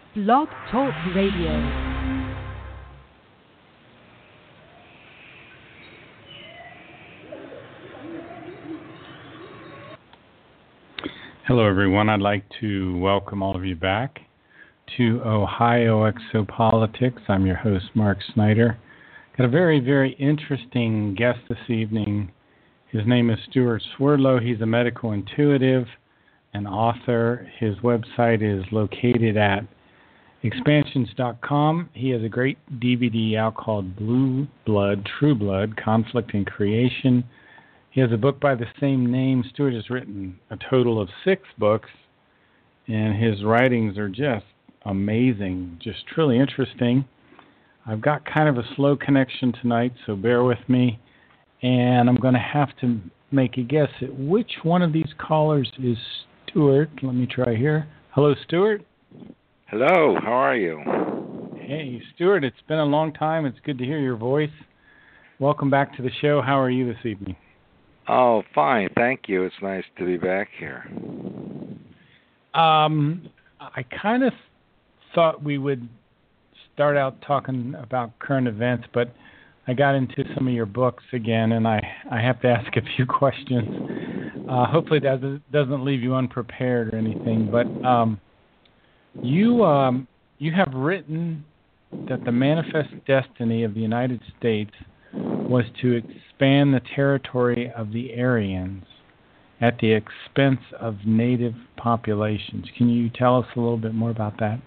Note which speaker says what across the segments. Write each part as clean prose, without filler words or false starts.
Speaker 1: Blog Talk Radio.
Speaker 2: Hello, everyone. I'd like to welcome all of you back to Ohio Exopolitics. I'm your host, Mark Snyder. Got a very, very interesting guest this evening. His name is Stuart Swerdlow. He's a medical intuitive and author. His website is located at expansions.com. He has a great DVD out called Blue Blood, True Blood, Conflict and Creation. He has a book by the same name. Stuart has written a total of 6 books, and his writings are just amazing, just truly interesting. I've got kind of a slow connection tonight, so bear with me. And I'm going to have to make a guess at which one of these callers is Stuart. Let me try here. Hello, Stuart.
Speaker 3: Hello, how are you?
Speaker 2: Hey, Stuart, it's been a long time. It's good to hear your voice. Welcome back to the show. How are you this evening?
Speaker 3: Oh, fine, thank you. It's nice to be back here.
Speaker 2: I kind of thought we would start out talking about current events, but I got into some of your books again, and I have to ask a few questions. Hopefully that doesn't leave you unprepared or anything, but you have written that the manifest destiny of the United States was to expand the territory of the Aryans at the expense of native populations. Can you tell us a little bit more about that?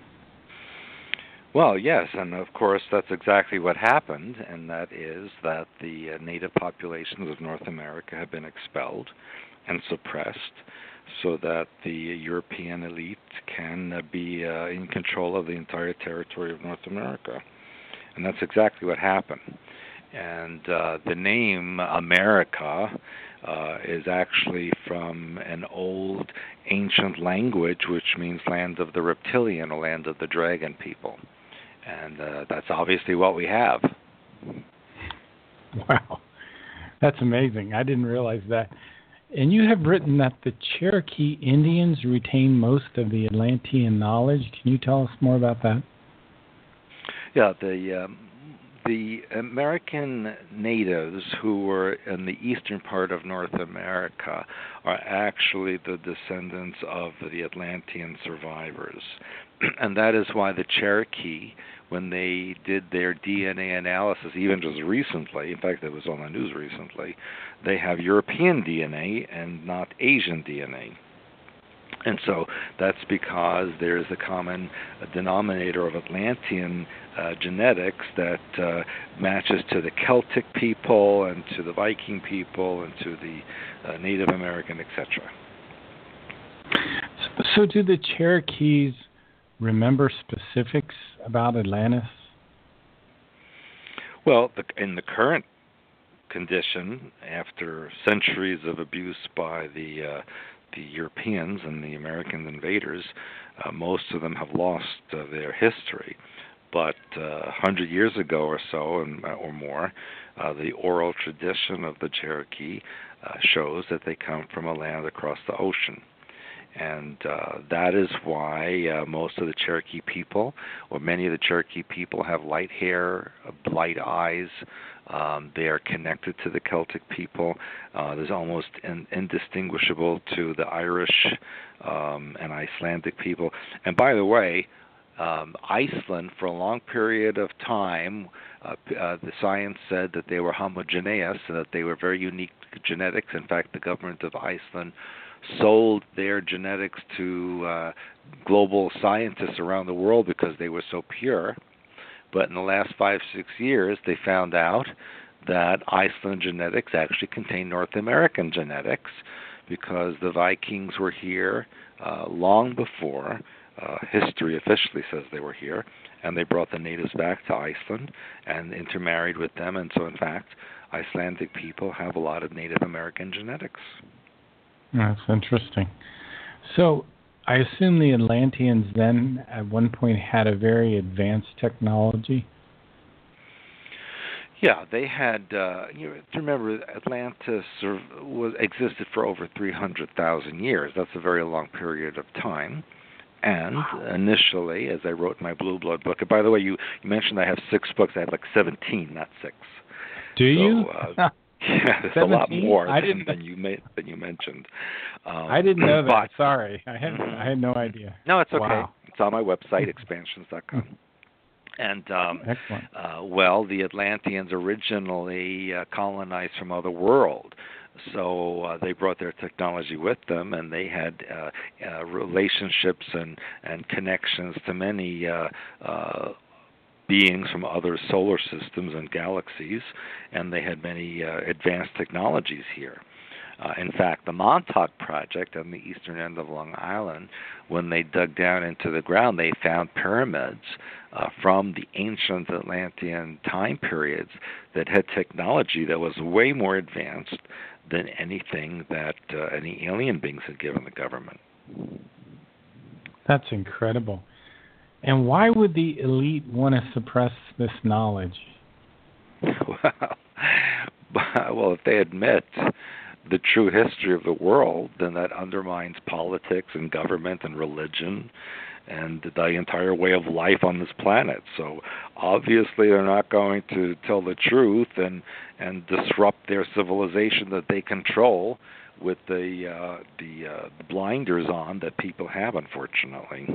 Speaker 3: Well, yes, and of course that's exactly what happened, and that is that the native populations of North America have been expelled and suppressed so that the European elite can be in control of the entire territory of North America. And that's exactly what happened. And the name America is actually from an old ancient language which means land of the reptilian or land of the dragon people. And that's obviously what we have.
Speaker 2: Wow. That's amazing. I didn't realize that. And you have written that the Cherokee Indians retain most of the Atlantean knowledge. Can you tell us more about that?
Speaker 3: Yeah, the American natives who were in the eastern part of North America are actually the descendants of the Atlantean survivors. And that is why the Cherokee, when they did their DNA analysis, even just recently, in fact it was on the news recently, they have European DNA and not Asian DNA. And so that's because there's a common denominator of Atlantean genetics that matches to the Celtic people and to the Viking people and to the Native American, etc.
Speaker 2: So do the Cherokees remember specifics about Atlantis?
Speaker 3: Well, in the current condition, after centuries of abuse by the Europeans and the American invaders, most of them have lost their history. But 100 years ago or so, or more, the oral tradition of the Cherokee shows that they come from a land across the ocean. And that is why most of the Cherokee people, or many of the Cherokee people, have light hair, light eyes. They are connected to the Celtic people. There's almost indistinguishable to the Irish and Icelandic people. And by the way, Iceland, for a long period of time, the science said that they were homogeneous, and that they were very unique genetics. In fact, the government of Iceland sold their genetics to global scientists around the world because they were so pure. But in the last 5-6 years, they found out that Iceland genetics actually contain North American genetics, because the Vikings were here long before history officially says they were here, and they brought the natives back to Iceland and intermarried with them. And so, in fact, Icelandic people have a lot of Native American genetics.
Speaker 2: That's interesting. So I assume the Atlanteans then at one point had a very advanced technology?
Speaker 3: Yeah, they had, remember, Atlantis existed for over 300,000 years. That's a very long period of time. And initially, as I wrote in my Blue Blood book, and by the way, you mentioned I have 6 books. I have like 17, not 6.
Speaker 2: Do you?
Speaker 3: Yeah, there's
Speaker 2: 17?
Speaker 3: a lot more
Speaker 2: I didn't,
Speaker 3: than you mentioned.
Speaker 2: I didn't know that.
Speaker 3: But,
Speaker 2: Sorry, I had no idea.
Speaker 3: No, it's okay.
Speaker 2: Wow.
Speaker 3: It's on my website, expansions.com. And
Speaker 2: Excellent.
Speaker 3: well, the Atlanteans originally colonized from other world, so they brought their technology with them, and they had relationships and connections to many beings from other solar systems and galaxies, and they had many advanced technologies here. In fact, the Montauk Project on the eastern end of Long Island, when they dug down into the ground, they found pyramids from the ancient Atlantean time periods that had technology that was way more advanced than anything that any alien beings had given the government.
Speaker 2: That's incredible. And why would the elite want to suppress this knowledge?
Speaker 3: Well, if they admit the true history of the world, then that undermines politics and government and religion and the entire way of life on this planet. So obviously they're not going to tell the truth and disrupt their civilization that they control with the blinders on that people have, unfortunately.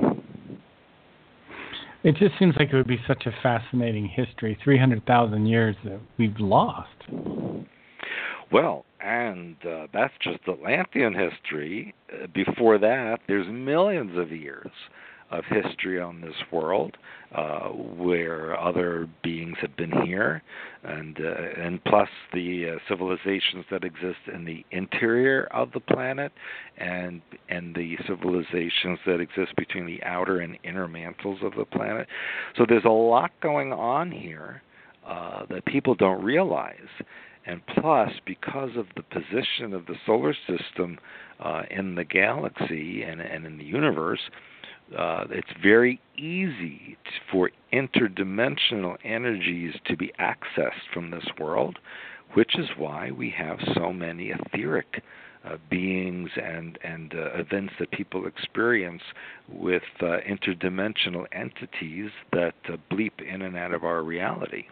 Speaker 2: It just seems like it would be such a fascinating history, 300,000 years that we've lost.
Speaker 3: Well, and that's just Atlantean history. Before that, there's millions of years of history on this world where other beings have been here, and plus the civilizations that exist in the interior of the planet, and the civilizations that exist between the outer and inner mantles of the planet. So there's a lot going on here that people don't realize. And plus, because of the position of the solar system in the galaxy and in the universe, it's very easy for interdimensional energies to be accessed from this world, which is why we have so many etheric beings and events that people experience with interdimensional entities that bleep in and out of our reality.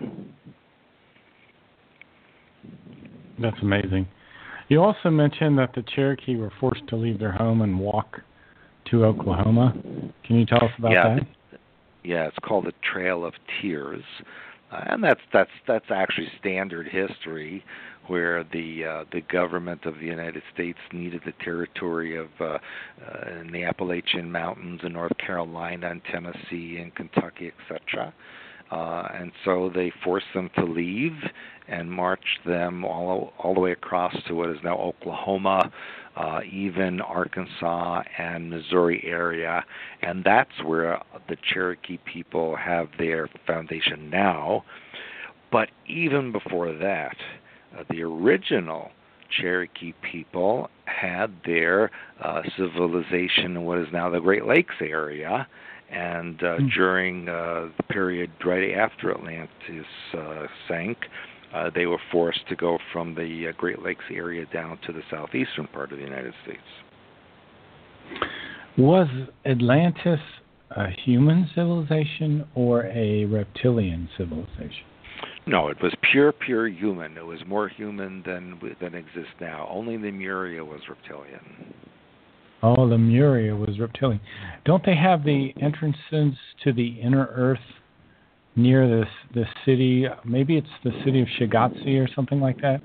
Speaker 2: That's amazing. You also mentioned that the Cherokee were forced to leave their home and walk to Oklahoma. Can you tell us about that?
Speaker 3: Yeah, it's called the Trail of Tears, and that's actually standard history, where the government of the United States needed the territory of in the Appalachian Mountains in North Carolina and Tennessee and Kentucky, etc. And so they forced them to leave and marched them all the way across to what is now Oklahoma, even Arkansas and Missouri area. And that's where the Cherokee people have their foundation now. But even before that, the original Cherokee people had their civilization in what is now the Great Lakes area. And during the period right after Atlantis sank, they were forced to go from the Great Lakes area down to the southeastern part of the United States.
Speaker 2: Was Atlantis a human civilization or a reptilian civilization?
Speaker 3: No, it was pure human. It was more human than exists now. Only Lemuria was reptilian.
Speaker 2: Oh, Lemuria was reptilian. Don't they have the entrances to the inner earth near the city? Maybe it's the city of Shigatse or something like that,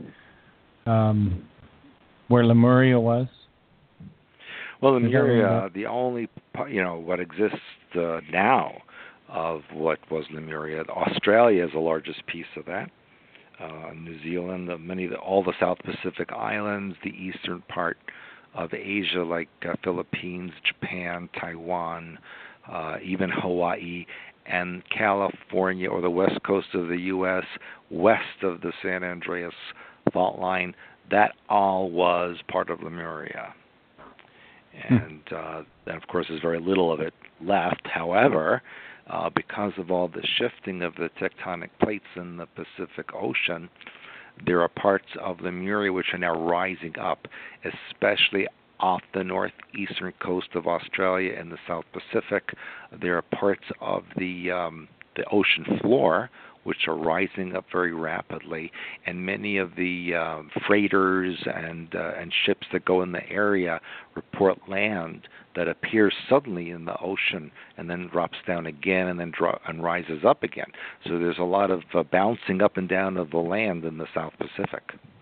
Speaker 2: where Lemuria was?
Speaker 3: Well, Lemuria, the only, what exists now of what was Lemuria. Australia is the largest piece of that. New Zealand, all the South Pacific islands, the eastern part of Asia, like Philippines, Japan, Taiwan, even Hawaii, and California, or the west coast of the U.S., west of the San Andreas fault line, that all was part of Lemuria. And then, of course, there's very little of it left. However, because of all the shifting of the tectonic plates in the Pacific Ocean, there are parts of Lemuria which are now rising up, especially off the northeastern coast of Australia and the South Pacific. There are parts of the ocean floor which are rising up very rapidly, and many of the freighters and ships that go in the area report land that appears suddenly in the ocean and then drops down again and then rises up again. So there's a lot of bouncing up and down of the land in the South Pacific.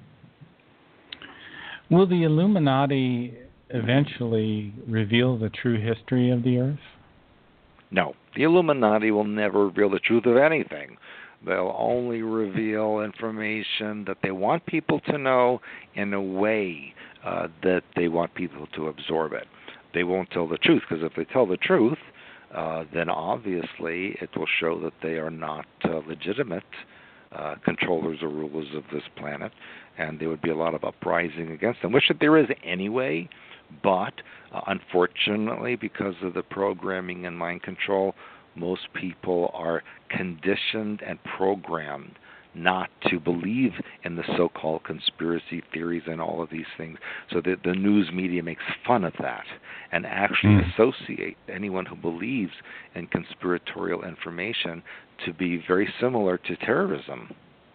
Speaker 2: Will the Illuminati eventually reveal the true history of the Earth?
Speaker 3: No, the Illuminati will never reveal the truth of anything. They'll only reveal information that they want people to know in a way that they want people to absorb it. They won't tell the truth, because if they tell the truth, then obviously it will show that they are not legitimate controllers or rulers of this planet, and there would be a lot of uprising against them, which there is anyway, but unfortunately, because of the programming and mind control, most people are conditioned and programmed not to believe in the so-called conspiracy theories and all of these things. So the news media makes fun of that and actually associate anyone who believes in conspiratorial information to be very similar to terrorism.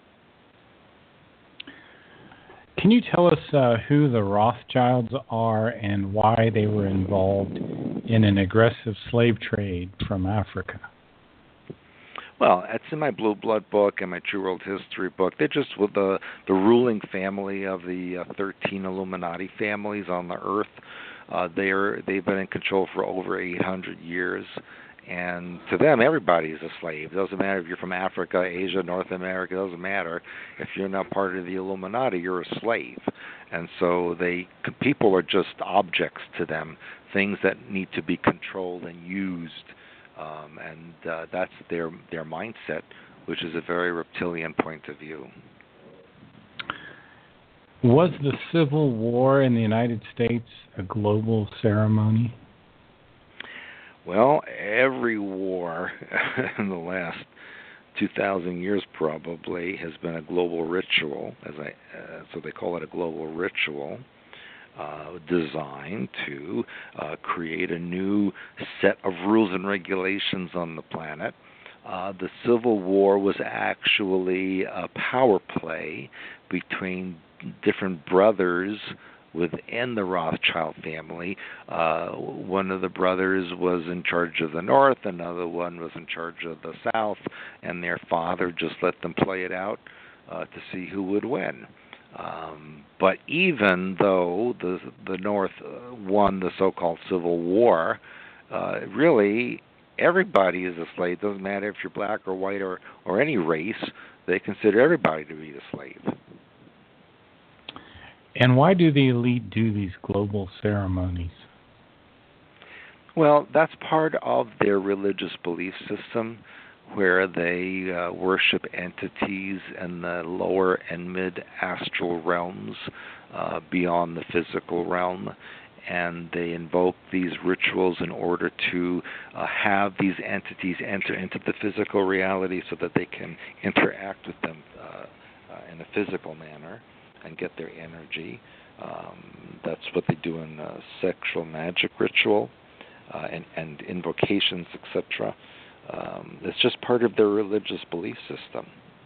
Speaker 2: Can you tell us who the Rothschilds are and why they were involved in an aggressive slave trade from Africa?
Speaker 3: Well, it's in my Blue Blood book and my True World History book. They're just with the ruling family of the 13 Illuminati families on the Earth. They've been in control for over 800 years. And to them, everybody is a slave. It doesn't matter if you're from Africa, Asia, North America. It doesn't matter. If you're not part of the Illuminati, you're a slave. And so people are just objects to them, things that need to be controlled and used. And that's their mindset, which is a very reptilian point of view.
Speaker 2: Was the Civil War in the United States a global ceremony?
Speaker 3: Well, every war in the last 2,000 years probably has been a global ritual, so they call it a global ritual, designed to create a new set of rules and regulations on the planet. The Civil War was actually a power play between different brothers within the Rothschild family. One of the brothers was in charge of the North, another one was in charge of the South, and their father just let them play it out to see who would win. But even though the North won the so-called Civil War, really everybody is a slave. It doesn't matter if you're black or white or any race. They consider everybody to be a slave.
Speaker 2: And why do the elite do these global ceremonies?
Speaker 3: Well, that's part of their religious belief system, where they worship entities in the lower and mid-astral realms beyond the physical realm. And they invoke these rituals in order to have these entities enter into the physical reality so that they can interact with them in a physical manner and get their energy. That's what they do in sexual magic ritual and invocations, etc. It's just part of their religious belief system.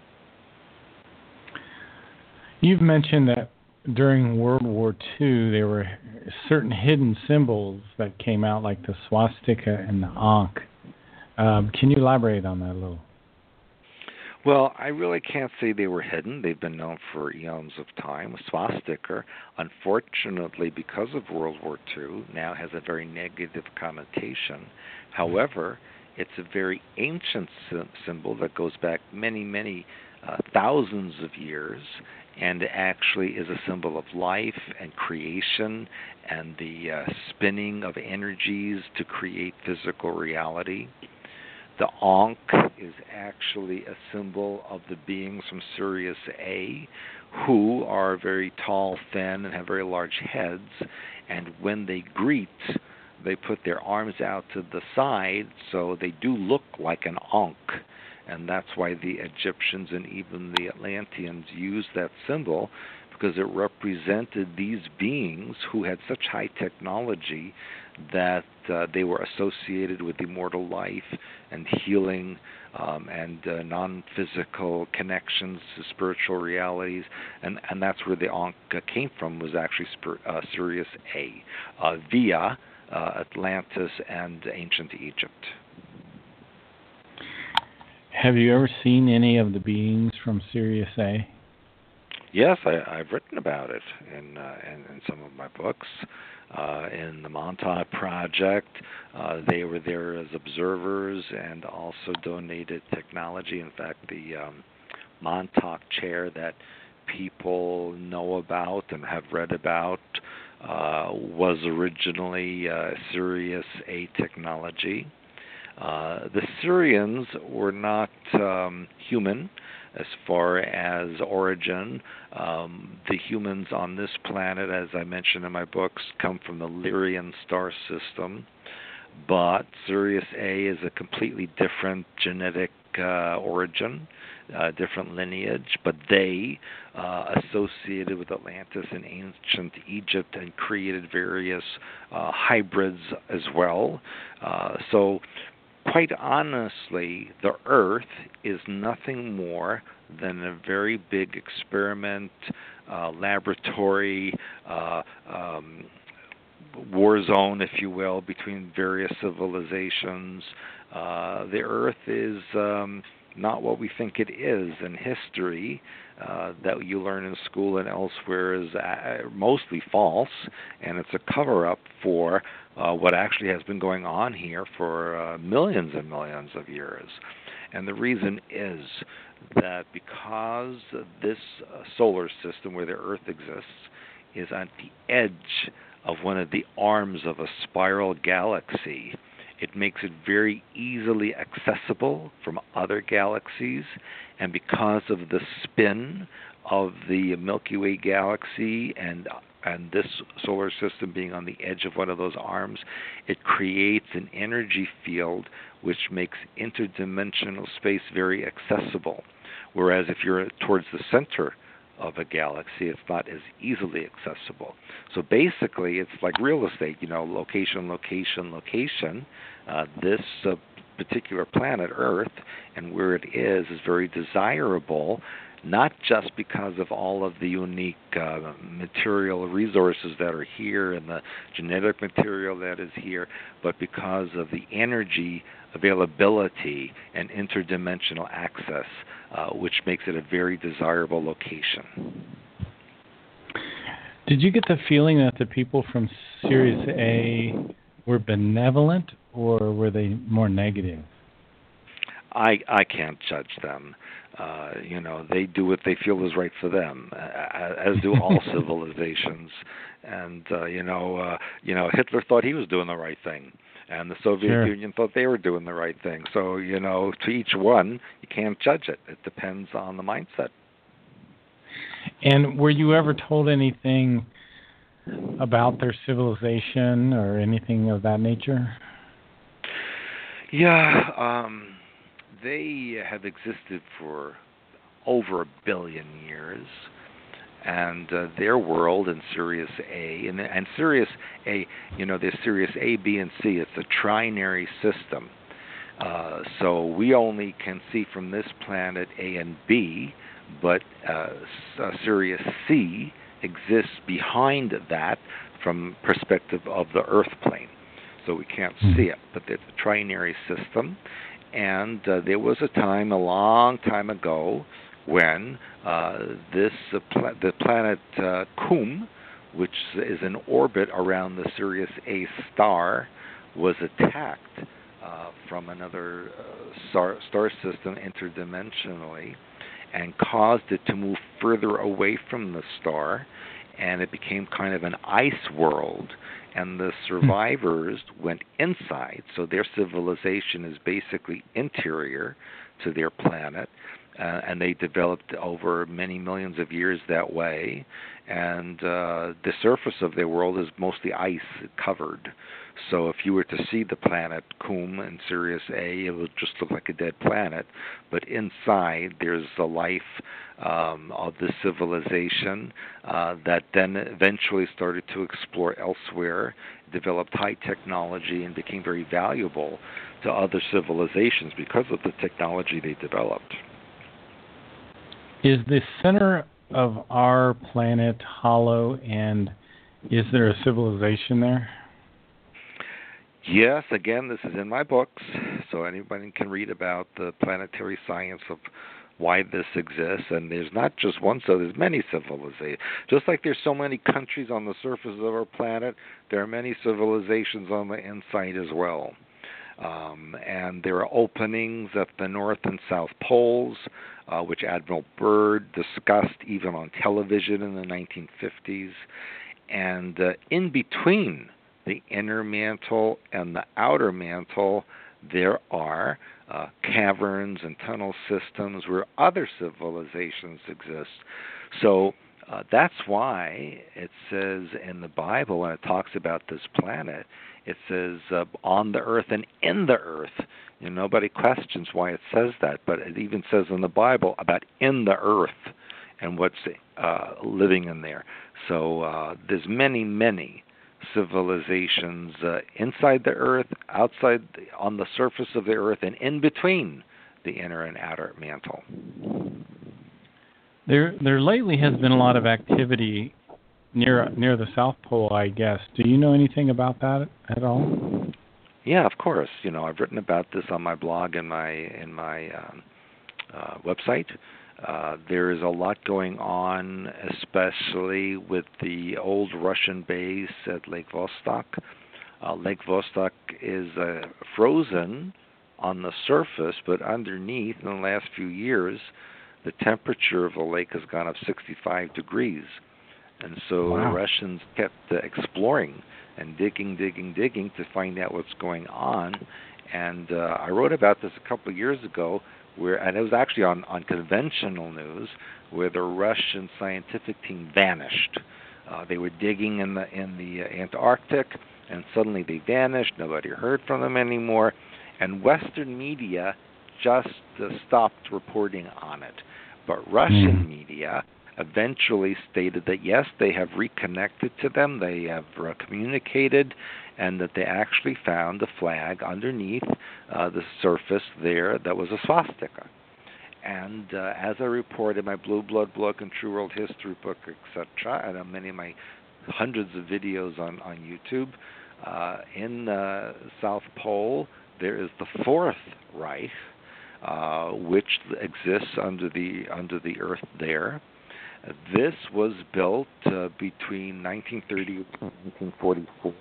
Speaker 2: You've mentioned that during World War II, there were certain hidden symbols that came out, like the swastika and the Ankh. Can you elaborate on that a little?
Speaker 3: Well, I really can't say they were hidden. They've been known for eons of time. Swastika, unfortunately, because of World War II, now has a very negative connotation. However, it's a very ancient symbol that goes back many, many thousands of years, and actually is a symbol of life and creation and the spinning of energies to create physical reality. The Ankh is actually a symbol of the beings from Sirius A, who are very tall, thin, and have very large heads. And when they greet, they put their arms out to the side, so they do look like an Ankh. And that's why the Egyptians and even the Atlanteans used that symbol, because it represented these beings who had such high technology that they were associated with immortal life and healing and non-physical connections to spiritual realities, and that's where the Ankh came from, was actually Sirius A, via Atlantis and ancient Egypt.
Speaker 2: Have you ever seen any of the beings from Sirius A?
Speaker 3: Yes, I've written about it in some of my books. In the Montauk Project, they were there as observers and also donated technology. In fact, the Montauk chair that people know about and have read about was originally Sirius A technology. The Sirians were not human as far as origin. The humans on this planet, as I mentioned in my books, come from the Lyrian star system, but Sirius A is a completely different genetic origin, different lineage, but they associated with Atlantis and ancient Egypt and created various hybrids as well. So quite honestly, the Earth is nothing more than a very big experiment, laboratory, war zone, if you will, between various civilizations. The Earth is not what we think it is, and history that you learn in school and elsewhere is mostly false, and it's a cover-up for what actually has been going on here for millions and millions of years. And the reason is that because this solar system where the Earth exists is on the edge of one of the arms of a spiral galaxy, it makes it very easily accessible from other galaxies, and because of the spin of the Milky Way galaxy and this solar system being on the edge of one of those arms, it creates an energy field which makes interdimensional space very accessible. Whereas if you're towards the center of a galaxy, it's not as easily accessible. So basically, it's like real estate, location, location, location. This particular planet, Earth, and where it is very desirable, not just because of all of the unique material resources that are here and the genetic material that is here, but because of the energy availability and interdimensional access, which makes it a very desirable location.
Speaker 2: Did you get the feeling that the people from Sirius A were benevolent, or were they more negative?
Speaker 3: I can't judge them. They do what they feel is right for them, as do all civilizations. And Hitler thought he was doing the right thing, and the Soviet Union thought they were doing the right thing. So to each one, you can't judge it. It depends on the mindset.
Speaker 2: And were you ever told anything about their civilization or anything of that nature?
Speaker 3: Yeah, they have existed for over 1 billion years, and their world in Sirius A, and Sirius A, there's Sirius A, B, and C. It's a trinary system. So we only can see from this planet A and B, but Sirius C exists behind that from perspective of the Earth plane. So we can't see it, but it's a trinary system. And there was a time, a long time ago, when the planet Kum, which is in orbit around the Sirius A star, was attacked from another star system interdimensionally, and caused it to move further away from the star, and it became kind of an ice world. And the survivors went inside, so their civilization is basically interior to their planet, and they developed over many millions of years that way. And the surface of their world is mostly ice covered. So if you were to see the planet Koum in Sirius A, it would just look like a dead planet. But inside, there's the life of the civilization that then eventually started to explore elsewhere, developed high technology, and became very valuable to other civilizations because of the technology they developed.
Speaker 2: Is the center of our planet hollow, and is there a civilization there?
Speaker 3: Yes, again, this is in my books, so anybody can read about the planetary science of why this exists. And there's not just one, so there's many civilizations. Just like there's so many countries on the surface of our planet, there are many civilizations on the inside as well. And there are openings at the North and South Poles, which Admiral Byrd discussed even on television in the 1950s. And in between the inner mantle and the outer mantle, there are caverns and tunnel systems where other civilizations exist. So that's why it says in the Bible, when it talks about this planet, it says on the earth and in the earth. You know, nobody questions why it says that, but it even says in the Bible about in the earth and what's living in there. So there's many, many civilizations inside the earth, outside, on the surface of the earth, and in between the inner and outer mantle.
Speaker 2: There lately has been a lot of activity near the South Pole, I guess. Do you know anything about that at all?
Speaker 3: Yeah, of course. You know, I've written about this on my blog and my website. There is a lot going on, especially with the old Russian base at Lake Vostok. Lake Vostok is frozen on the surface, but underneath, in the last few years, the temperature of the lake has gone up 65 degrees. And so
Speaker 2: Wow.
Speaker 3: The Russians kept exploring and digging to find out what's going on. And I wrote about this a couple of years ago, and it was actually on conventional news, where the Russian scientific team vanished. They were digging in the Antarctic, and suddenly they vanished. Nobody heard from them anymore, and Western media just stopped reporting on it. But Russian media eventually stated that yes, they have reconnected to them, they have communicated, and that they actually found a flag underneath the surface there that was a swastika. And as I report in my Blue Blood book and True World History book, etc., and on many of my hundreds of videos on YouTube, in the South Pole there is the Fourth Reich, which exists under the earth there. This was built between 1930 and 1944.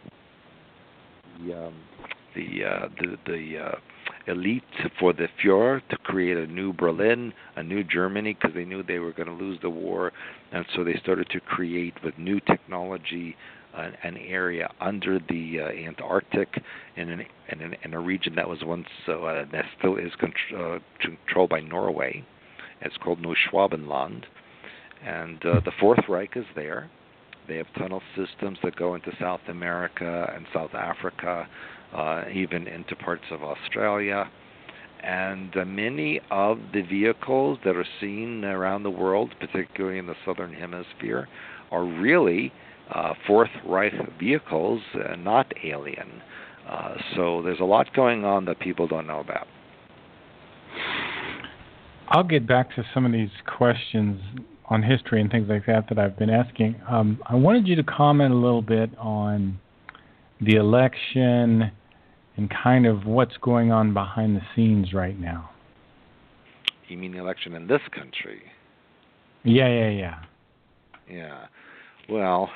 Speaker 3: The elite for the Fuhrer to create a new Berlin, a new Germany, because they knew they were going to lose the war, and so they started to create with new technology an area under the Antarctic in a region that was once that still is controlled by Norway. It's called Neuschwabenland. And the Fourth Reich is there. They have tunnel systems that go into South America and South Africa, even into parts of Australia. And many of the vehicles that are seen around the world, particularly in the Southern Hemisphere, are really Fourth Reich vehicles, not alien. So there's a lot going on that people don't know about.
Speaker 2: I'll get back to some of these questions on history and things like that I've been asking. I wanted you to comment a little bit on the election and kind of what's going on behind the scenes right now.
Speaker 3: You mean the election in this country?
Speaker 2: Yeah.
Speaker 3: Yeah. Well,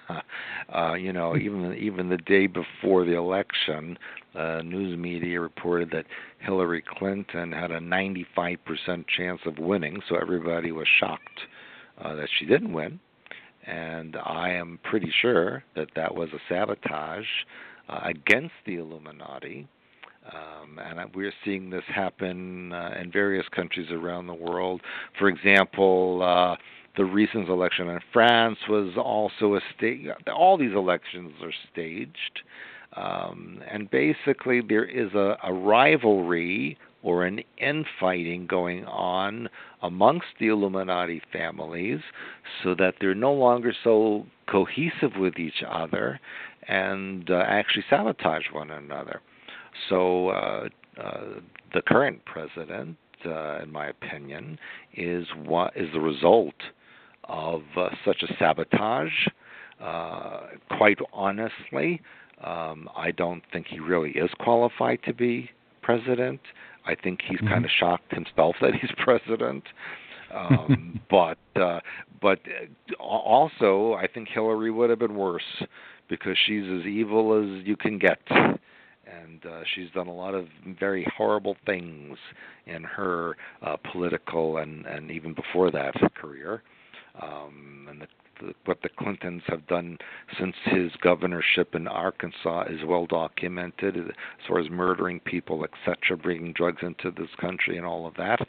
Speaker 3: even the day before the election, news media reported that Hillary Clinton had a 95% chance of winning, so everybody was shocked that she didn't win. And I am pretty sure that was a sabotage against the Illuminati. And we're seeing this happen in various countries around the world. For example, the recent election in France was also a stage. All these elections are staged. And basically there is a rivalry or an infighting going on amongst the Illuminati families, so that they're no longer so cohesive with each other and actually sabotage one another. So the current president, in my opinion, is the result of such a sabotage. Quite honestly, I don't think he really is qualified to be president. I think he's kind of shocked himself that he's president. But also, I think Hillary would have been worse, because she's as evil as you can get. And she's done a lot of very horrible things in her political and even before that career. And what the Clintons have done since his governorship in Arkansas is well documented, as far as murdering people, etc., bringing drugs into this country and all of that.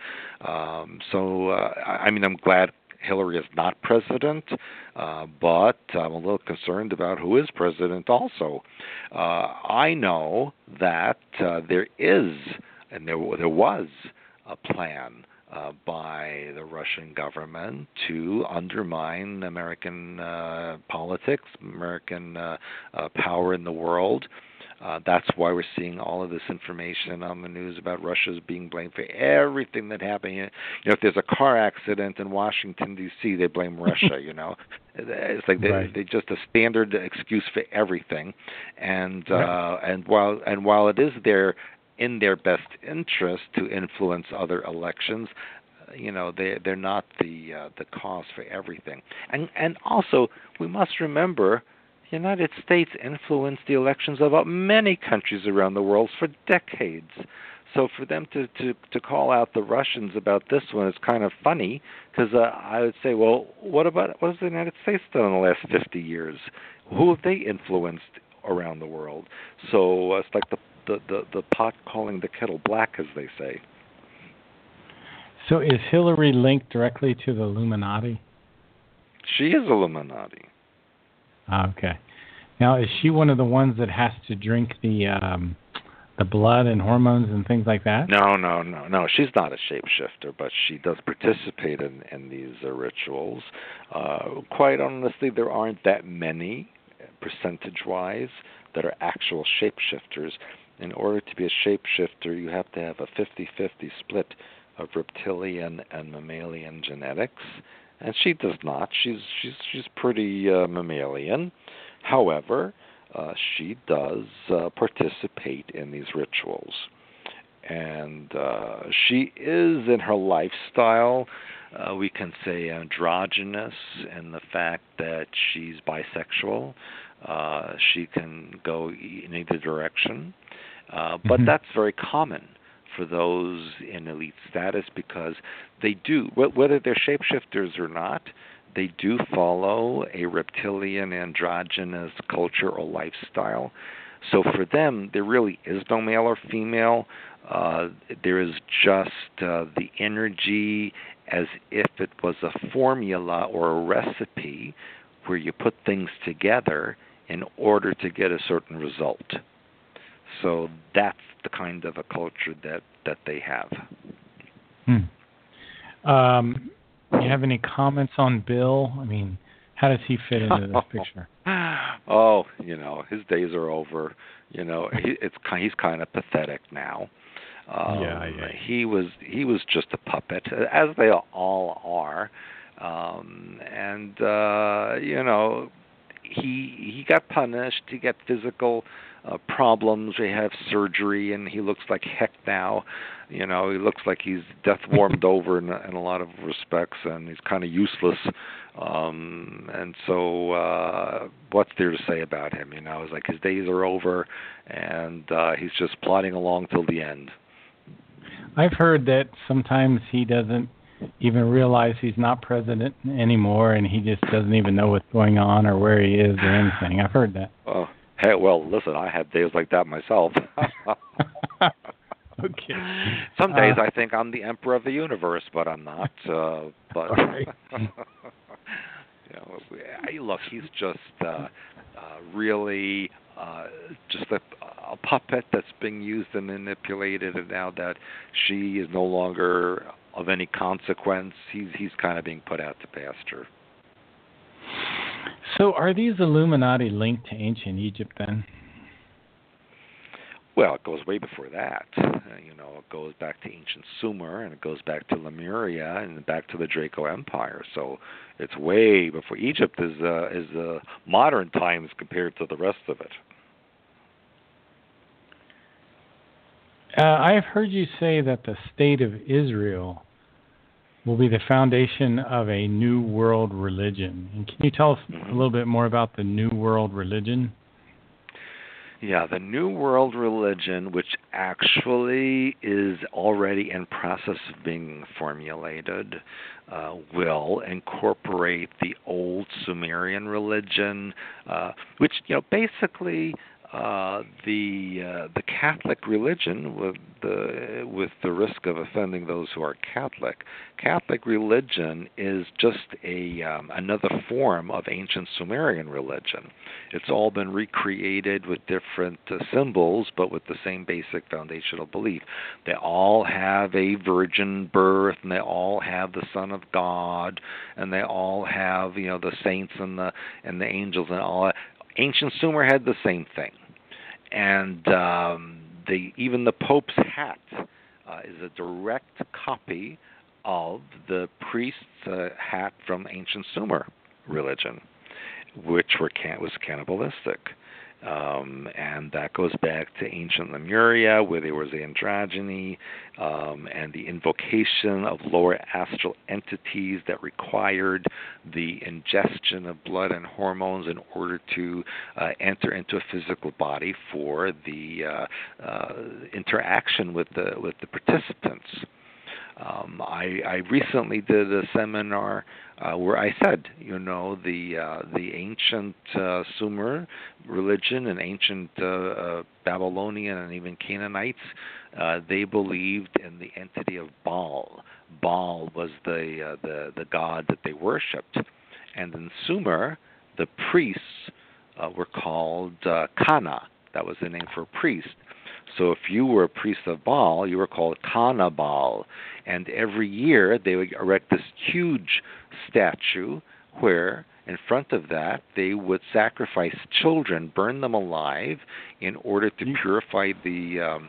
Speaker 3: I mean, I'm glad Hillary is not president, but I'm a little concerned about who is president also. I know that there is, and there was, a plan by the Russian government to undermine American politics, American power in the world. That's why we're seeing all of this information on the news about Russia being blamed for everything that happened. You know, if there's a car accident in Washington, D.C., they blame Russia, you know. It's like they just a standard excuse for everything. And while it is in their best interest to influence other elections, you know, they're not the cause for everything. And also, we must remember, the United States influenced the elections of many countries around the world for decades. So for them to call out the Russians about this one is kind of funny, because I would say, well, what has the United States done in the last 50 years? Who have they influenced around the world? So it's like the pot calling the kettle black, as they say.
Speaker 2: So is Hillary linked directly to the Illuminati?
Speaker 3: She is Illuminati.
Speaker 2: Okay. Now, is she one of the ones that has to drink the blood and hormones and things like that?
Speaker 3: No. She's not a shapeshifter, but she does participate in these rituals. Quite honestly, there aren't that many, percentage-wise, that are actual shapeshifters. In order to be a shapeshifter, you have to have a 50-50 split of reptilian and mammalian genetics. And she does not. She's pretty mammalian. However, she does participate in these rituals. And she is, in her lifestyle, we can say androgynous in the fact that she's bisexual. She can go in either direction. But that's very common for those in elite status, because they do, whether they're shapeshifters or not, they do follow a reptilian androgynous culture or lifestyle. So for them, there really is no male or female. There is just the energy, as if it was a formula or a recipe where you put things together in order to get a certain result. So that's the kind of a culture that they have.
Speaker 2: Do you have any comments on Bill? I mean, how does he fit into this picture?
Speaker 3: Oh, you know, his days are over. You know, he's kind of pathetic now.
Speaker 2: Yeah.
Speaker 3: He was just a puppet, as they all are. You know, he got punished. He got physical problems. They have surgery, and he looks like heck now. You know, he looks like he's death warmed over in a lot of respects, and he's kind of useless. And so, what's there to say about him? You know, it's like his days are over, and he's just plodding along till the end.
Speaker 2: I've heard that sometimes he doesn't even realize he's not president anymore, and he just doesn't even know what's going on or where he is or anything. I've heard that.
Speaker 3: Oh, hey, well, listen, I have days like that myself.
Speaker 2: Okay.
Speaker 3: Some days I think I'm the emperor of the universe, but I'm not. But
Speaker 2: right.
Speaker 3: You know, look, he's just really just a puppet that's being used and manipulated, and now that she is no longer of any consequence, he's kind of being put out to pasture.
Speaker 2: So are these Illuminati linked to ancient Egypt then?
Speaker 3: Well, it goes way before that. It goes back to ancient Sumer, and it goes back to Lemuria, and back to the Draco Empire. So it's way before. Egypt is modern times compared to the rest of it.
Speaker 2: I've heard you say that the state of Israel will be the foundation of a new world religion. And can you tell us a little bit more about the new world religion?
Speaker 3: Yeah, the New World Religion, which actually is already in process of being formulated, will incorporate the old Sumerian religion, which basically the Catholic religion, with the risk of offending those who are Catholic. Catholic religion is just another form of ancient Sumerian religion. It's all been recreated with different symbols, but with the same basic foundational belief. They all have a virgin birth, and they all have the Son of God, and they all have the saints and the angels and all that. Ancient Sumer had the same thing, and even the Pope's hat is a direct copy of the priest's hat from ancient Sumer religion, which was cannibalistic. And that goes back to ancient Lemuria, where there was androgyny and the invocation of lower astral entities that required the ingestion of blood and hormones in order to enter into a physical body for the interaction with the participants. I recently did a seminar where I said, the ancient Sumer religion and ancient Babylonian and even Canaanites, they believed in the entity of Baal. Baal was the god that they worshipped, and in Sumer, the priests were called Kana. That was the name for a priest. So if you were a priest of Baal, you were called Kana Baal. And every year they would erect this huge statue where in front of that they would sacrifice children, burn them alive in order to purify the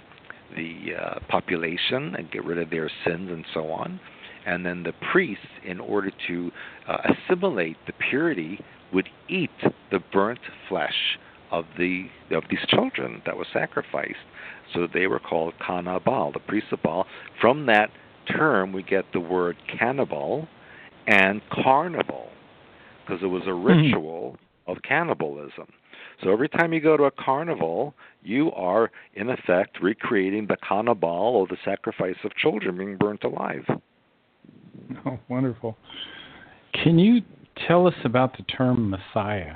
Speaker 3: population and get rid of their sins and so on. And then the priests, in order to assimilate the purity, would eat the burnt flesh of these children that was sacrificed. So they were called Kana Baal, the priests of Baal. From that term, we get the word cannibal and carnival, because it was a ritual of cannibalism. So every time you go to a carnival, you are, in effect, recreating the cannibal, or the sacrifice of children being burnt alive.
Speaker 2: Oh, wonderful. Can you tell us about the term Messiah?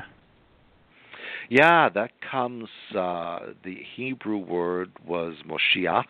Speaker 3: Yeah, that comes, the Hebrew word was Moshiach,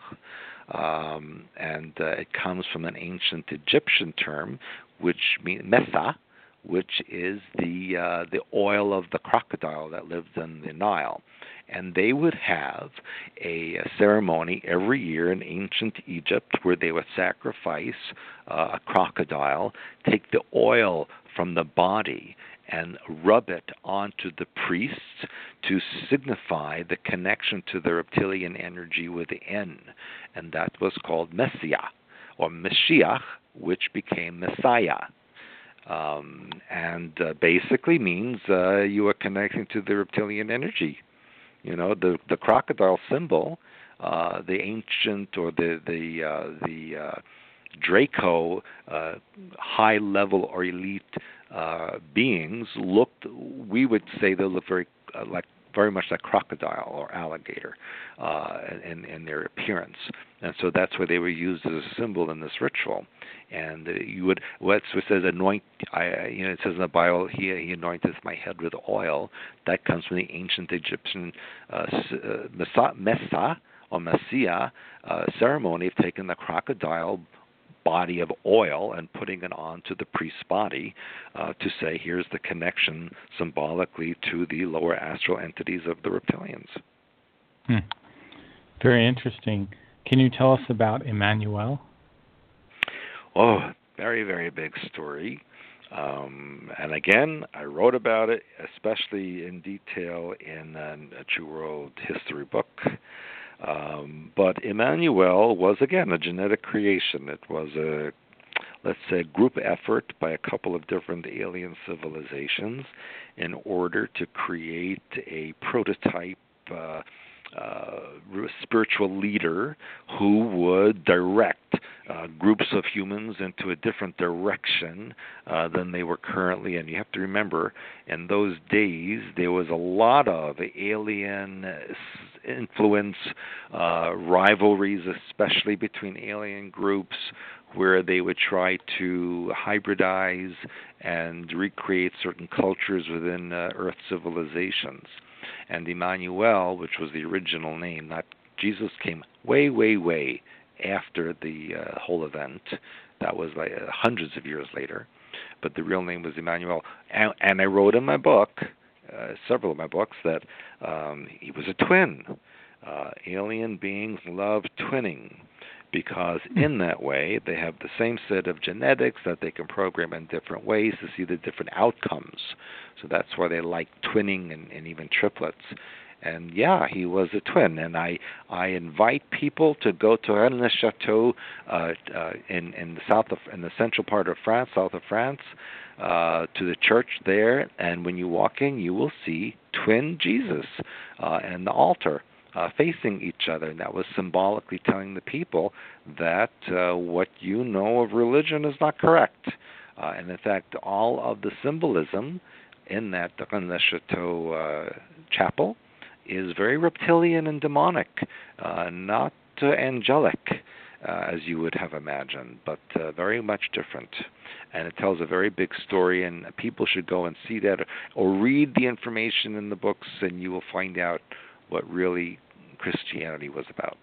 Speaker 3: and it comes from an ancient Egyptian term, which means Mesa, which is the oil of the crocodile that lives in the Nile. And they would have a ceremony every year in ancient Egypt where they would sacrifice a crocodile, take the oil from the body, and rub it onto the priests to signify the connection to the reptilian energy within. And that was called Messiah, or Mashiach, which became Messiah. And basically means you are connecting to the reptilian energy. The crocodile symbol, the ancient or the Draco high level or elite beings looked, we would say they look very much like crocodile or alligator in their appearance. And so that's why they were used as a symbol in this ritual. And what says anoint, it says in the Bible, he anointeth my head with oil. That comes from the ancient Egyptian Mesa or Messiah ceremony of taking the crocodile body of oil and putting it onto the priest's body to say, here's the connection symbolically to the lower astral entities of the reptilians.
Speaker 2: Very interesting. Can you tell us about Emmanuel?
Speaker 3: Oh, very, very big story. And again, I wrote about it, especially in detail in a True World History book. But Emmanuel was, again, a genetic creation. It was a, let's say, group effort by a couple of different alien civilizations in order to create a prototype spiritual leader who would direct groups of humans into a different direction than they were currently in. You have to remember, in those days, there was a lot of alien influence, rivalries, especially between alien groups, where they would try to hybridize and recreate certain cultures within Earth civilizations. And Emmanuel, which was the original name, not Jesus, came way, way, way after the whole event. That was like hundreds of years later. But the real name was Emmanuel. And I wrote in my book, several of my books, that he was a twin. Alien beings love twinning, because in that way they have the same set of genetics that they can program in different ways to see the different outcomes. So that's why they like twinning and even triplets. And yeah, he was a twin. And I invite people to go to Rennes-le-Château in the central part of France, south of France, to the church there. And when you walk in, you will see twin Jesus and the altar facing each other. And that was symbolically telling the people that what you know of religion is not correct. And in fact, all of the symbolism in that Rennes-le-Château chapel is very reptilian and demonic, not angelic, as you would have imagined, but very much different. And it tells a very big story, and people should go and see that or read the information in the books, and you will find out what really Christianity was about.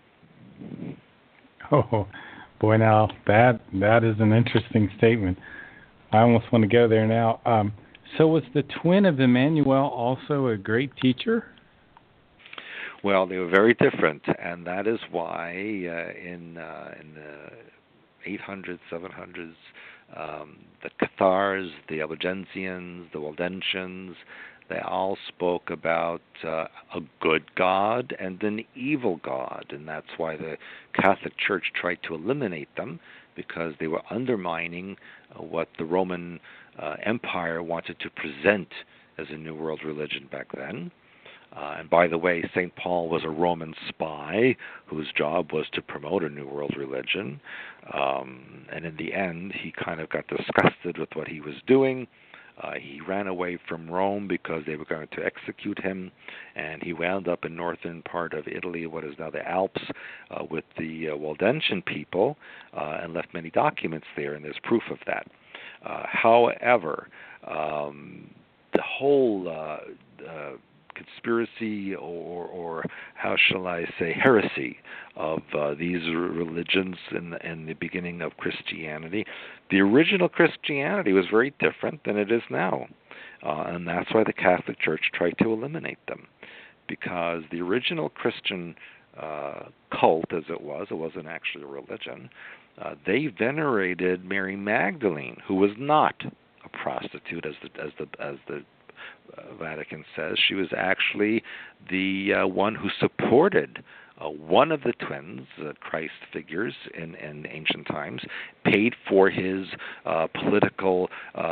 Speaker 2: Oh, boy, now that is an interesting statement. I almost want to go there now. So was the twin of Emmanuel also a great teacher?
Speaker 3: Well, they were very different, and that is why in the 800s, 700s, the Cathars, the Albigensians, the Waldensians, they all spoke about a good God and an evil God, and that's why the Catholic Church tried to eliminate them, because they were undermining what the Roman Empire wanted to present as a New World religion back then. And by the way, St. Paul was a Roman spy whose job was to promote a New World religion. And in the end, he kind of got disgusted with what he was doing. He ran away from Rome because they were going to execute him, and he wound up in northern part of Italy, what is now the Alps, with the Waldensian people, and left many documents there, and there's proof of that. However, the whole conspiracy or how shall I say heresy of these religions in the beginning of Christianity, the original Christianity was very different than it is now, and that's why the Catholic Church tried to eliminate them, because the original Christian cult, as it wasn't actually a religion. They venerated Mary Magdalene, who was not a prostitute, as the Vatican says. She was actually the one who supported one of the twins, Christ figures in ancient times, paid for his political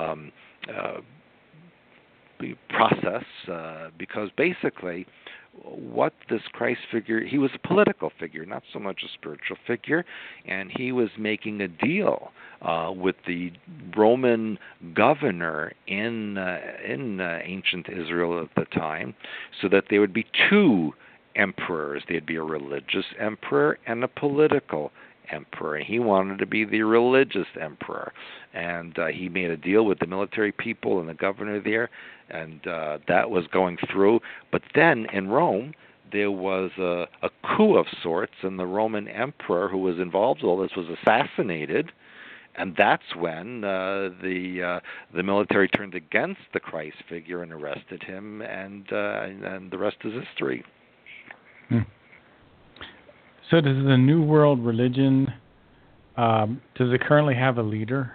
Speaker 3: process, because basically what this Christ figure, he was a political figure, not so much a spiritual figure, and he was making a deal with the Roman governor in ancient Israel at the time, so that there would be two emperors. There'd be a religious emperor and a political emperor, and he wanted to be the religious emperor, and he made a deal with the military people and the governor there, and that was going through. But then in Rome there was a coup of sorts, and the Roman emperor who was involved in all this was assassinated, And that's when the military turned against the Christ figure and arrested him, and the rest is history.
Speaker 2: So does the New World religion, does it currently have a leader?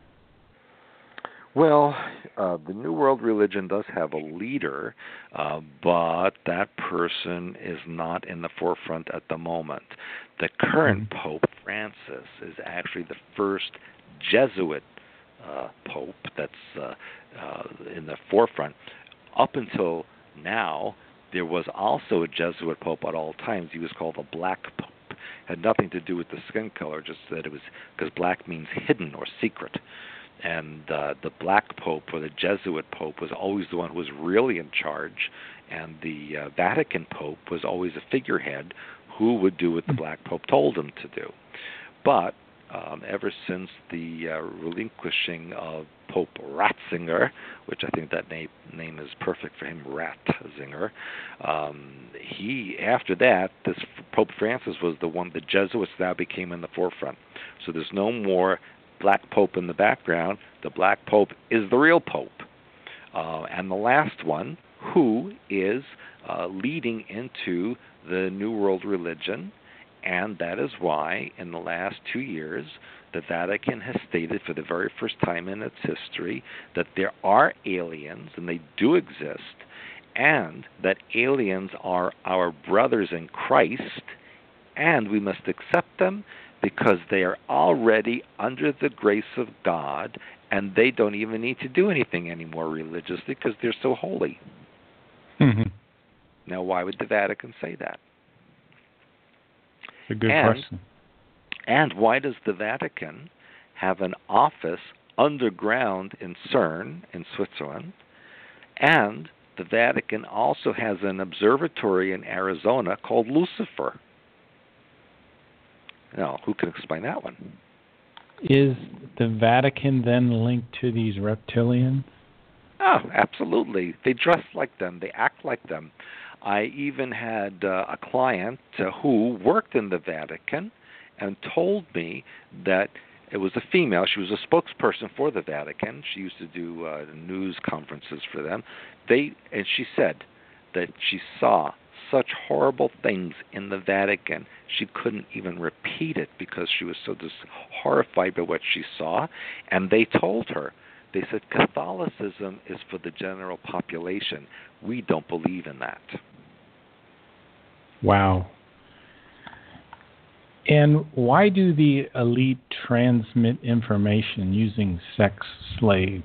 Speaker 3: Well, the New World religion does have a leader, but that person is not in the forefront at the moment. The current Pope, Francis, is actually the first Jesuit Pope that's in the forefront. Up until now, there was also a Jesuit Pope at all times. He was called the Black Pope. Had nothing to do with the skin color, just that it was because black means hidden or secret. And the Black Pope, or the Jesuit Pope, was always the one who was really in charge, and the Vatican Pope was always a figurehead who would do what the Black Pope told him to do. But ever since the relinquishing of Pope Ratzinger, which I think that name is perfect for him, Ratzinger, after that, this Pope Francis was the one. The Jesuits now became in the forefront. So there's no more Black Pope in the background. The Black Pope is the real Pope. And the last one, who is leading into the New World religion, and that is why in the last 2 years the Vatican has stated for the very first time in its history that there are aliens, and they do exist, and that aliens are our brothers in Christ, and we must accept them because they are already under the grace of God, and they don't even need to do anything anymore religiously because they're so holy. Now, why would the Vatican say that?
Speaker 2: It's a good question.
Speaker 3: And why does the Vatican have an office underground in CERN in Switzerland? And the Vatican also has an observatory in Arizona called Lucifer. Now, who can explain that one?
Speaker 2: Is the Vatican then linked to these reptilians?
Speaker 3: Oh, absolutely. They dress like them. They act like them. I even had a client who worked in the Vatican and told me that it was a female. She was a spokesperson for the Vatican. She used to do news conferences for them. And she said that she saw such horrible things in the Vatican, she couldn't even repeat it because she was so horrified by what she saw. And they told her, they said, Catholicism is for the general population. We don't believe in that.
Speaker 2: Wow. And why do the elite transmit information using sex slaves?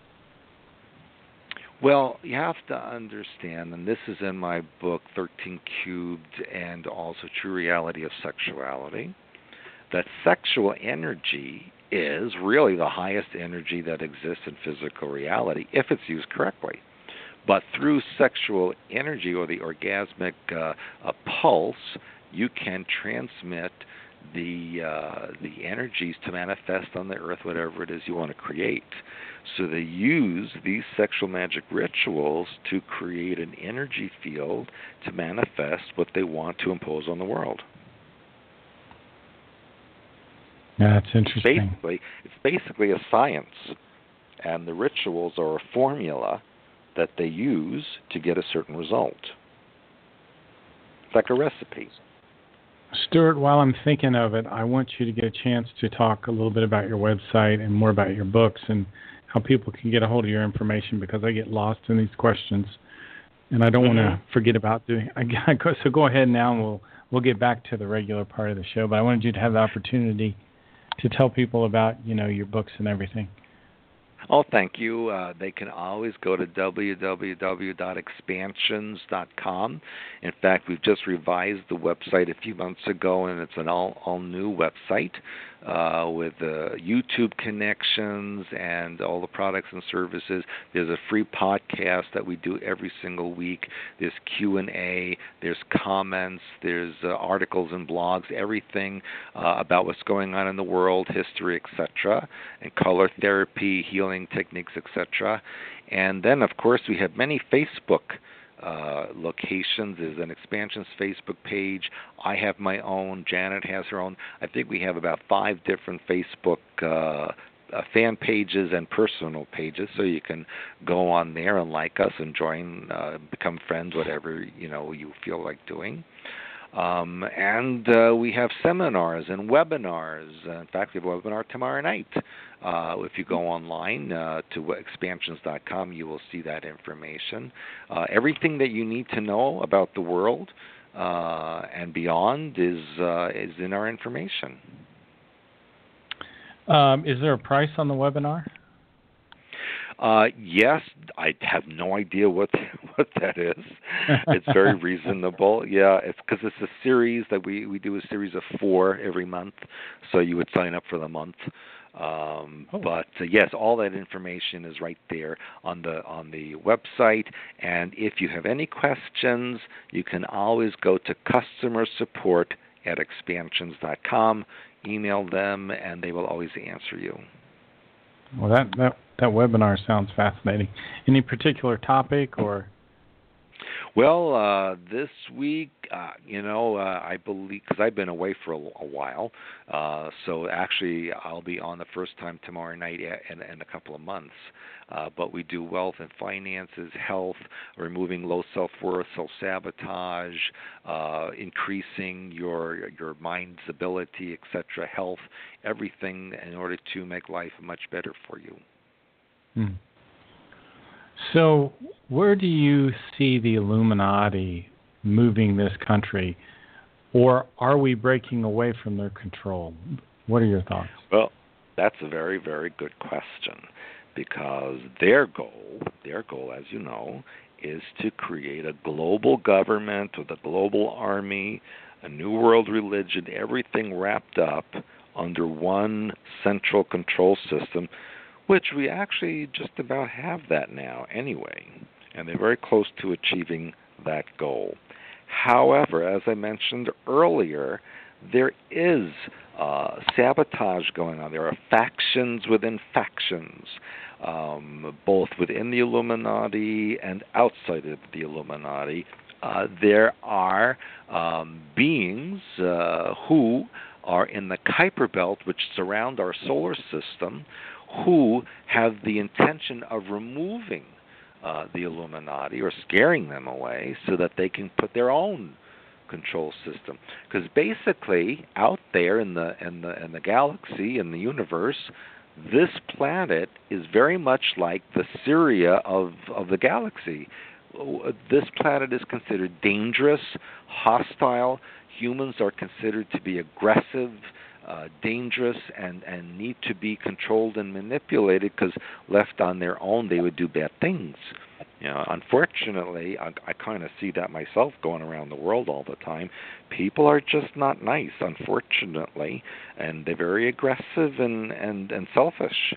Speaker 3: Well, you have to understand, and this is in my book, 13 Cubed, and also True Reality of Sexuality, that sexual energy is really the highest energy that exists in physical reality if it's used correctly. But through sexual energy, or the orgasmic pulse, you can transmit the energies to manifest on the earth whatever it is you want to create. So they use these sexual magic rituals to create an energy field to manifest what they want to impose on the world.
Speaker 2: Yeah, that's interesting.
Speaker 3: It's basically a science, and the rituals are a formula that they use to get a certain result. It's like a recipe.
Speaker 2: Stuart, while I'm thinking of it, I want you to get a chance to talk a little bit about your website and more about your books and how people can get a hold of your information, because I get lost in these questions, and I don't want to forget about doing. So go ahead now, and we'll get back to the regular part of the show. But I wanted you to have the opportunity to tell people about your books and everything.
Speaker 3: Oh, thank you. They can always go to www.expansions.com. In fact, we've just revised the website a few months ago, and it's an all-new website with YouTube connections and all the products and services. There's a free podcast that we do every single week. There's Q&A. There's comments. There's articles and blogs, everything about what's going on in the world, history, etc., and color therapy, healing techniques, etc. And then, of course, we have many Facebook locations is an Expansions Facebook page. I have my own. Janet has her own. I think we have about 5 different Facebook fan pages and personal pages, so you can go on there and like us and join, become friends, whatever you feel like doing. And we have seminars and webinars. In fact, we have a webinar tomorrow night. If you go online to expansions.com, you will see that information. Everything that you need to know about the world and beyond is in our information.
Speaker 2: Is there a price on the webinar?
Speaker 3: Yes, I have no idea what that is. It's very reasonable. Yeah, it's because it's a series that we do a series of 4 every month, so you would sign up for the month. But yes, all that information is right there on the website. And if you have any questions, you can always go to customer support at expansions.com, email them, and they will always answer you.
Speaker 2: Well, that webinar sounds fascinating. Any particular topic or?
Speaker 3: Well, this week, I believe, because I've been away for a while, so actually I'll be on the first time tomorrow night in a couple of months. But we do wealth and finances, health, removing low self-worth, self-sabotage, increasing your mind's ability, etc., health, everything in order to make life much better for you.
Speaker 2: So where do you see the Illuminati moving this country, or are we breaking away from their control? What are your thoughts?
Speaker 3: Well, that's a very, very good question, because their goal, as you know, is to create a global government with a global army, a new world religion, everything wrapped up under one central control system, which we actually just about have that now anyway, and they're very close to achieving that goal. However, as I mentioned earlier, there is sabotage going on. There are factions within factions, both within the Illuminati and outside of the Illuminati. There are beings who are in the Kuiper Belt, which surround our solar system, who have the intention of removing the Illuminati or scaring them away so that they can put their own control system. Because basically, out there in the galaxy, in the universe, this planet is very much like the Syria of the galaxy. This planet is considered dangerous, hostile. Humans are considered to be aggressive, dangerous, and need to be controlled and manipulated, because left on their own they would do bad things. Unfortunately, I kind of see that myself going around the world all the time. People are just not nice, unfortunately, and they're very aggressive and selfish.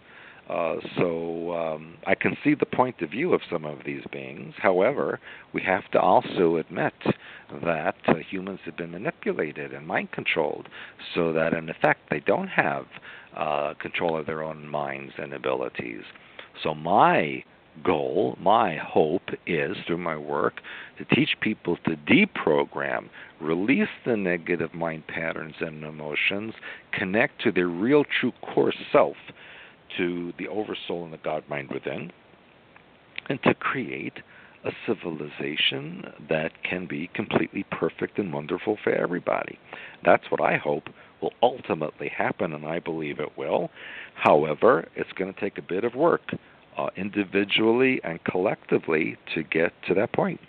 Speaker 3: So I can see the point of view of some of these beings. However, we have to also admit that humans have been manipulated and mind-controlled so that, in effect, they don't have control of their own minds and abilities. So my goal, my hope is, through my work, to teach people to deprogram, release the negative mind patterns and emotions, connect to their real, true core self, to the Oversoul and the God mind within, and to create a civilization that can be completely perfect and wonderful for everybody. That's what I hope will ultimately happen, and I believe it will. However, it's going to take a bit of work, individually and collectively, to get to that point.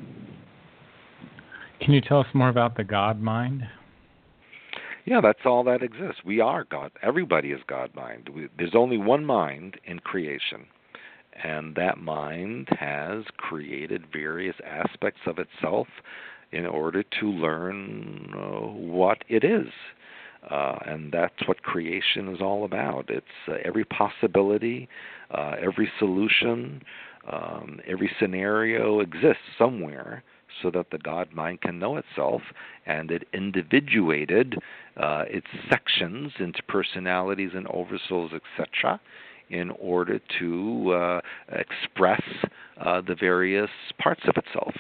Speaker 2: Can you tell us more about the God mind?
Speaker 3: Yeah, that's all that exists. We are God. Everybody is God mind. There's only one mind in creation, and that mind has created various aspects of itself in order to learn what it is. And that's what creation is all about. It's every possibility, every solution, every scenario exists somewhere so that the God mind can know itself, and it individuated its sections into personalities and oversouls, etc., in order to express the various parts of itself.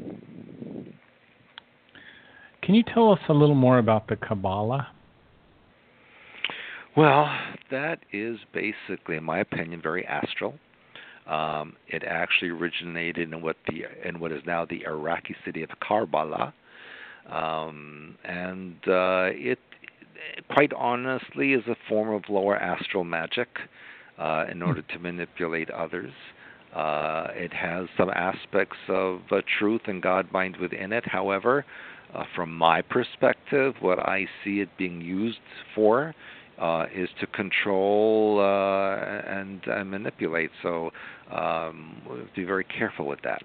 Speaker 2: Can you tell us a little more about the Kabbalah?
Speaker 3: Well, that is basically, in my opinion, very astral. It actually originated in what is now the Iraqi city of Karbala, and it, quite honestly, is a form of lower astral magic in order to manipulate others. It has some aspects of truth and God mind within it. However, from my perspective, what I see it being used for is to control and manipulate. So we'll be very careful with that.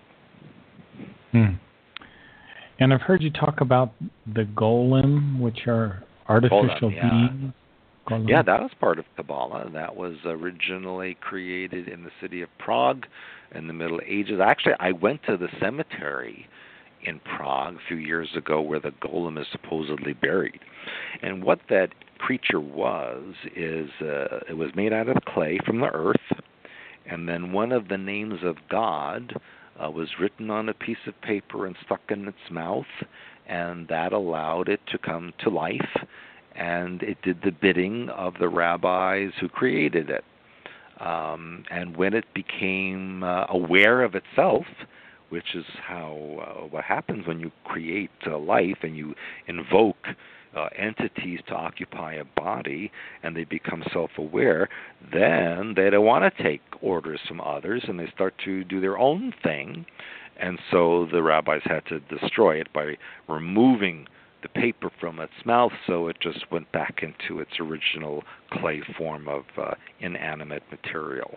Speaker 2: And I've heard you talk about the golem, which are artificial beings. Golem.
Speaker 3: Yeah, that was part of Kabbalah. That was originally created in the city of Prague in the Middle Ages. Actually, I went to the cemetery in Prague a few years ago where the golem is supposedly buried. And what that creature is it was made out of clay from the earth, and then one of the names of God was written on a piece of paper and stuck in its mouth, and that allowed it to come to life, and it did the bidding of the rabbis who created it. And when it became aware of itself, which is how what happens when you create life and you invoke entities to occupy a body, and they become self-aware, then they don't want to take orders from others, and they start to do their own thing. And so the rabbis had to destroy it by removing the paper from its mouth, so it just went back into its original clay form of inanimate material.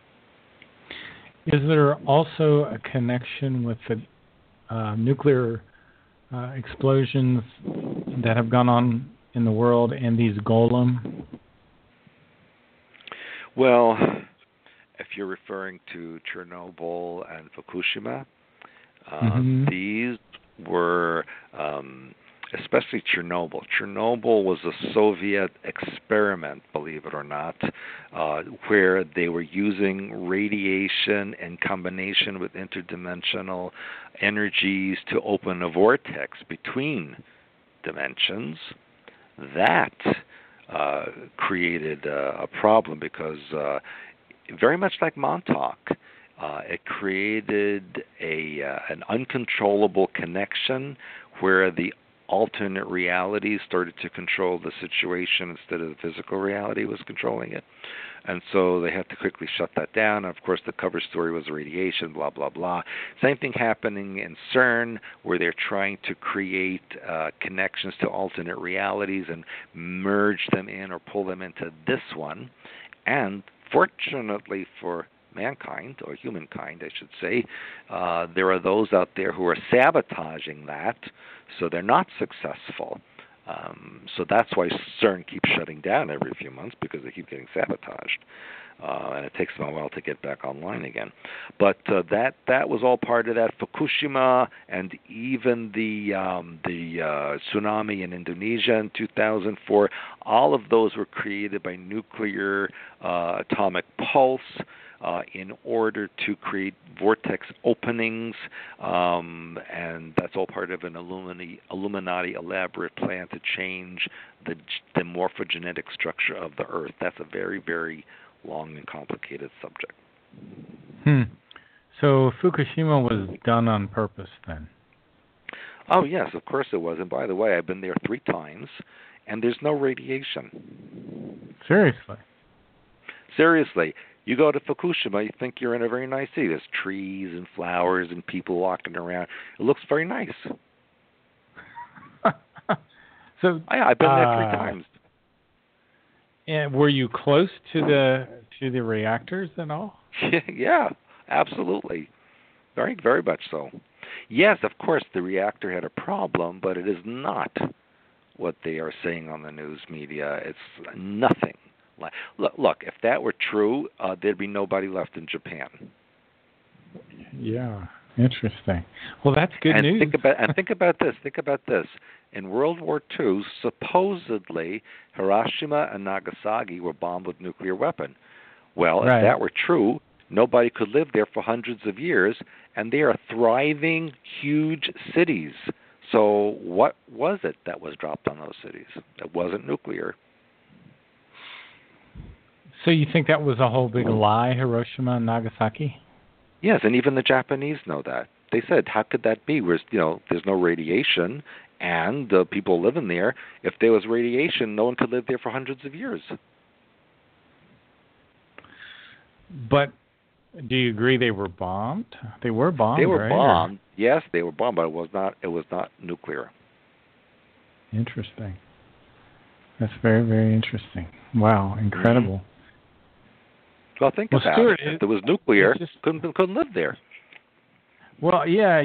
Speaker 2: Is there also a connection with the nuclear explosions that have gone on in the world and these golem?
Speaker 3: Well, if you're referring to Chernobyl and Fukushima, these were, especially Chernobyl. Chernobyl was a Soviet experiment, believe it or not, where they were using radiation in combination with interdimensional energies to open a vortex between dimensions. That created a problem because very much like Montauk, it created an uncontrollable connection where the alternate realities started to control the situation instead of the physical reality was controlling it. And so they had to quickly shut that down. And of course, the cover story was radiation, blah, blah, blah. Same thing happening in CERN, where they're trying to create connections to alternate realities and merge them in or pull them into this one. And fortunately for mankind, or humankind, I should say, there are those out there who are sabotaging that, so they're not successful. So that's why CERN keeps shutting down every few months, because they keep getting sabotaged. And it takes them a while to get back online again. But that was all part of that. Fukushima and even the tsunami in Indonesia in 2004, all of those were created by nuclear atomic pulse in order to create vortex openings, and that's all part of an Illuminati elaborate plan to change the morphogenetic structure of the Earth. That's a very, very long and complicated subject.
Speaker 2: So Fukushima was done on purpose then?
Speaker 3: Oh, yes, of course it was. And by the way, I've been there 3 times, and there's no radiation. Seriously. You go to Fukushima, you think you're in a very nice city. There's trees and flowers and people walking around. It looks very nice.
Speaker 2: So
Speaker 3: I've been there 3 times.
Speaker 2: And were you close to the reactors and all?
Speaker 3: Yeah, absolutely. Very, very much so. Yes, of course, the reactor had a problem, but it is not what they are saying on the news media. It's nothing. Look, if that were true, there'd be nobody left in Japan.
Speaker 2: Yeah, interesting. Well, that's good news.
Speaker 3: Think about this. In World War II, supposedly Hiroshima and Nagasaki were bombed with nuclear weapon. Well,
Speaker 2: Right.
Speaker 3: if that were true, nobody could live there for hundreds of years, and they are thriving, huge cities. So what was it that was dropped on those cities? It wasn't nuclear.
Speaker 2: So you think that was a whole big lie, Hiroshima and Nagasaki?
Speaker 3: Yes, and even the Japanese know that. They said, how could that be? Whereas, there's no radiation, and people living there. If there was radiation, no one could live there for hundreds of years.
Speaker 2: But do you agree they were bombed? They were bombed.
Speaker 3: They were
Speaker 2: right?
Speaker 3: bombed. Yes, they were bombed, but it was not nuclear.
Speaker 2: Interesting. That's very, very interesting. Wow, incredible.
Speaker 3: Well, think about
Speaker 2: Stuart,
Speaker 3: it. If there was nuclear,
Speaker 2: just,
Speaker 3: couldn't live there.
Speaker 2: Well, yeah,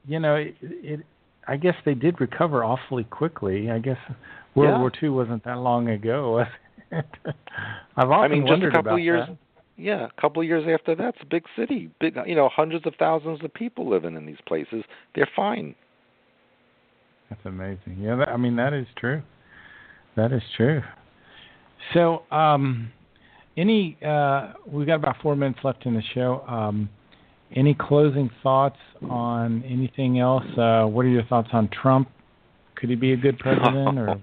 Speaker 2: I guess they did recover awfully quickly. I guess World War II wasn't that long ago. I've often
Speaker 3: just
Speaker 2: wondered
Speaker 3: a couple
Speaker 2: about
Speaker 3: of years.
Speaker 2: that.
Speaker 3: Yeah, a couple of years after that, it's a big city. Hundreds of thousands of people living in these places. They're fine.
Speaker 2: That's amazing. Yeah, that is true. That is true. So, we've got about 4 minutes left in the show. Any closing thoughts on anything else? What are your thoughts on Trump? Could he be a good president or?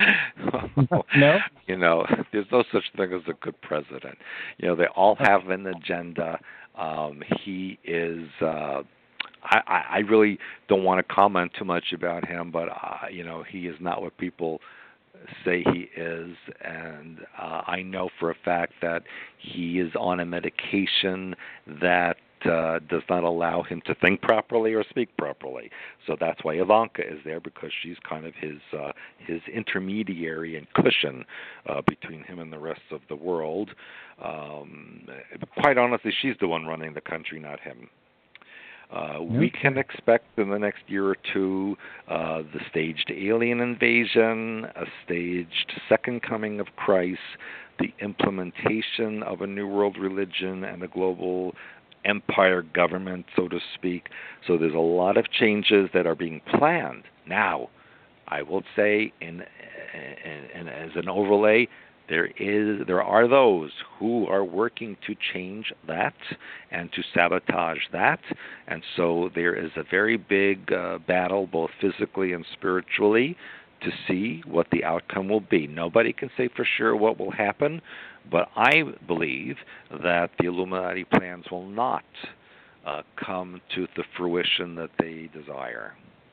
Speaker 2: No?
Speaker 3: There's no such thing as a good president. They all have an agenda. He is. I really don't want to comment too much about him, but he is not what people say he is, and I know for a fact that he is on a medication that does not allow him to think properly or speak properly. So that's why Ivanka is there, because she's kind of his intermediary and cushion between him and the rest of the world. Quite honestly, she's the one running the country, not him. We can expect in the next year or two the staged alien invasion, a staged second coming of Christ, the implementation of a new world religion and a global empire government, so to speak. So there's a lot of changes that are being planned. Now, I will say, and as an overlay, there are those who are working to change that and to sabotage that, and so there is a very big battle, both physically and spiritually, to see what the outcome will be. Nobody can say for sure what will happen, but I believe that the Illuminati plans will not come to the fruition that they desire.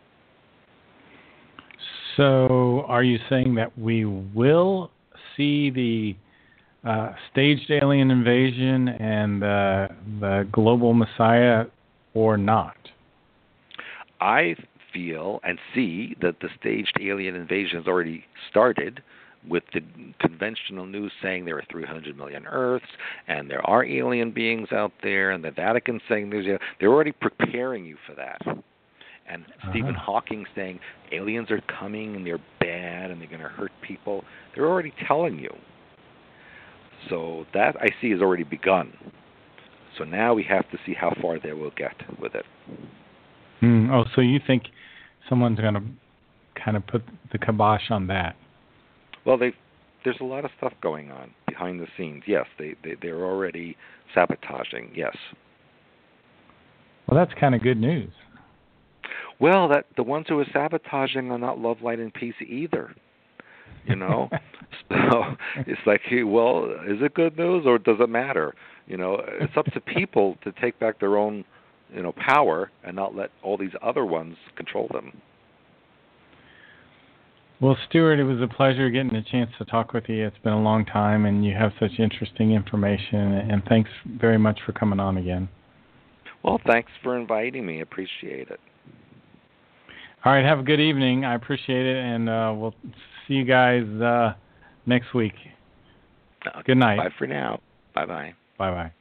Speaker 3: So
Speaker 2: are you saying that we will see the staged alien invasion and the global messiah or not? I feel and see that the staged alien invasion has already started, with the conventional news saying there are 300 million Earths and there are alien beings out there, and the Vatican saying they're already preparing you for that. And Stephen Hawking saying aliens are coming and they're bad and they're going to hurt people. They're already telling you. So that, I see, has already begun. So now we have to see how far they will get with it. So you think someone's going to kind of put the kibosh on that? Well, there's a lot of stuff going on behind the scenes. Yes, they're already sabotaging. Yes. Well, that's kind of good news. Well, that the ones who are sabotaging are not love, light, and peace either. So it's like, well, is it good news or does it matter? It's up to people to take back their own, power and not let all these other ones control them. Well, Stuart, it was a pleasure getting a chance to talk with you. It's been a long time, and you have such interesting information, and thanks very much for coming on again. Well, thanks for inviting me. Appreciate it. All right, have a good evening. I appreciate it, and we'll see you guys next week. Good night. Bye for now. Bye-bye. Bye-bye.